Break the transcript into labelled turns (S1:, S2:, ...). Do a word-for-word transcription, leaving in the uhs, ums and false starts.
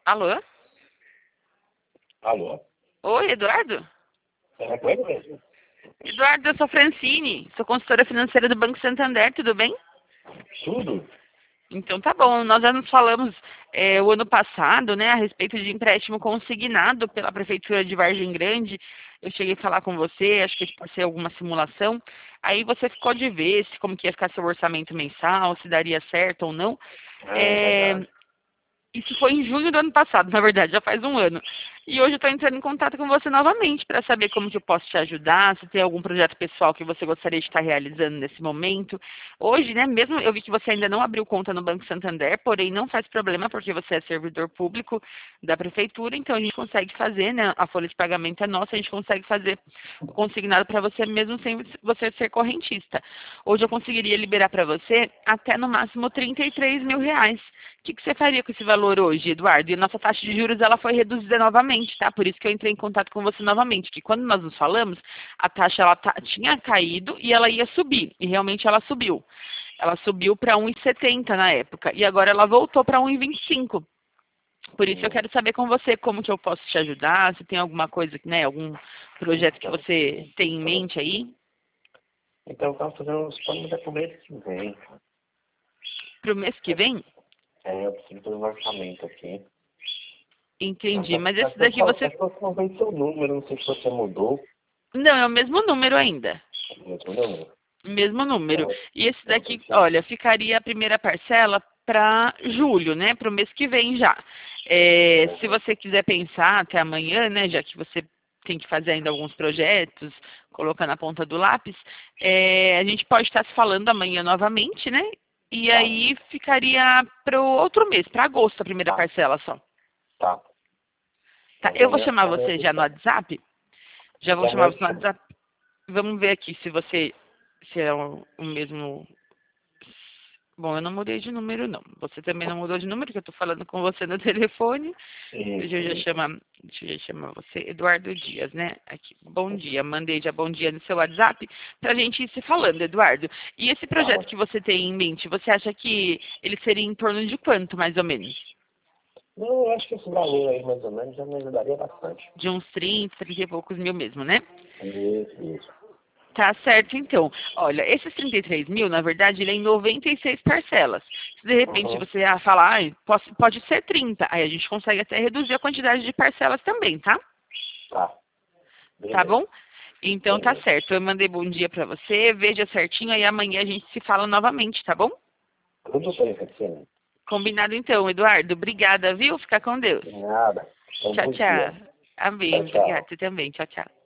S1: Alô?
S2: Alô?
S1: Oi, Eduardo?
S2: É com ele mesmo?
S1: Eduardo, eu sou Francine, sou consultora financeira do Banco Santander, tudo bem?
S2: Tudo?
S1: Então tá bom, nós já nos falamos é, o ano passado, né, a respeito de empréstimo consignado pela Prefeitura de Vargem Grande. Eu cheguei a falar com você, acho que pode ser alguma simulação. Aí você ficou de ver se como que ia ficar seu orçamento mensal, se daria certo ou não.
S2: Ah, é
S1: É,
S2: verdade.
S1: Isso foi em junho do ano passado, na verdade, já faz um ano. E hoje eu estou entrando em contato com você novamente para saber como que eu posso te ajudar, se tem algum projeto pessoal que você gostaria de estar realizando nesse momento. Hoje, né, mesmo eu vi que você ainda não abriu conta no Banco Santander, porém não faz problema porque você é servidor público da prefeitura, então a gente consegue fazer, né, a folha de pagamento é nossa, a gente consegue fazer o consignado para você mesmo sem você ser correntista. Hoje eu conseguiria liberar para você até no máximo trinta e três mil reais. O que, que você faria com esse valor hoje, Eduardo? E a nossa taxa de juros ela foi reduzida novamente, tá? Por isso que eu entrei em contato com você novamente, que quando nós nos falamos, a taxa ela ta- tinha caído e ela ia subir, e realmente ela subiu. Ela subiu para um vírgula setenta na época, e agora ela voltou para um vírgula vinte e cinco. Por isso eu
S2: Hum.
S1: quero saber com você como que eu posso te ajudar, se tem alguma coisa, né, algum projeto que
S2: Então,
S1: você tem em mente aí,
S2: então eu estava fazendo os planos para o mês que vem.
S1: para o mês que
S2: Eu,
S1: vem.
S2: é, eu preciso fazer um orçamento aqui. Mas
S1: Entendi,
S2: acho
S1: mas
S2: acho
S1: esse
S2: que eu
S1: daqui
S2: só
S1: você...
S2: acho que eu só vejo seu número, não sei se você mudou
S1: Não, é o mesmo número ainda.
S2: o mesmo número.
S1: Mesmo número.
S2: Então,
S1: E esse
S2: então
S1: daqui,
S2: deixa
S1: olha, ficaria a primeira parcela para julho, né? Para o mês que vem já. É, se
S2: eu...
S1: você quiser pensar até amanhã, né? Já que você tem que fazer ainda alguns projetos, colocar na ponta do lápis, é, a gente pode estar se falando amanhã novamente, né? E
S2: Tá,
S1: aí ficaria para o outro mês, para agosto, a primeira
S2: tá,
S1: parcela só.
S2: tá.
S1: Tá?
S2: Mas
S1: Eu vou
S2: amanhã,
S1: chamar
S2: amanhã
S1: você já no
S2: deixa.
S1: WhatsApp. Já vou
S2: Já
S1: chamar
S2: amanhã
S1: você no
S2: deixa.
S1: WhatsApp. Vamos ver aqui se você se é o, o mesmo. Bom, eu não mudei de número, não. Você também não mudou de número, que eu estou falando com você no telefone. Deixa
S2: Isso,
S1: eu já
S2: isso.
S1: chamar, deixa eu já chamar você, Eduardo Dias, né? Aqui, bom dia. Mandei já bom dia no seu WhatsApp para a gente ir se falando, Eduardo. E esse
S2: Tá,
S1: projeto
S2: mas
S1: que você tem em mente, você acha que ele seria em torno de quanto, mais ou menos?
S2: não, eu acho que esse valor aí, mais ou menos, já me ajudaria bastante.
S1: De uns trinta, trinta e poucos mil mesmo, né?
S2: Isso, isso.
S1: Tá certo, então. Olha, esses trinta e três mil, na verdade, ele é em noventa e seis parcelas. Se de repente
S2: Uhum.
S1: você ah, falar, ah, posso- pode ser trinta, aí a gente consegue até reduzir a quantidade de parcelas também, tá?
S2: Tá,
S1: Tá
S2: beleza,
S1: bom? Então tá
S2: beleza.
S1: certo. Eu mandei bom dia pra você, veja certinho, aí amanhã a gente se fala novamente, tá bom?
S2: Tudo bem, Cassiano.
S1: Combinado então, Eduardo. Obrigada, viu? Fica com Deus.
S2: Nada. Então,
S1: Tchau,
S2: bom
S1: tchau.
S2: dia.
S1: Amém.
S2: Tchau,
S1: Obrigada.
S2: tchau.
S1: Você também. Tchau, tchau.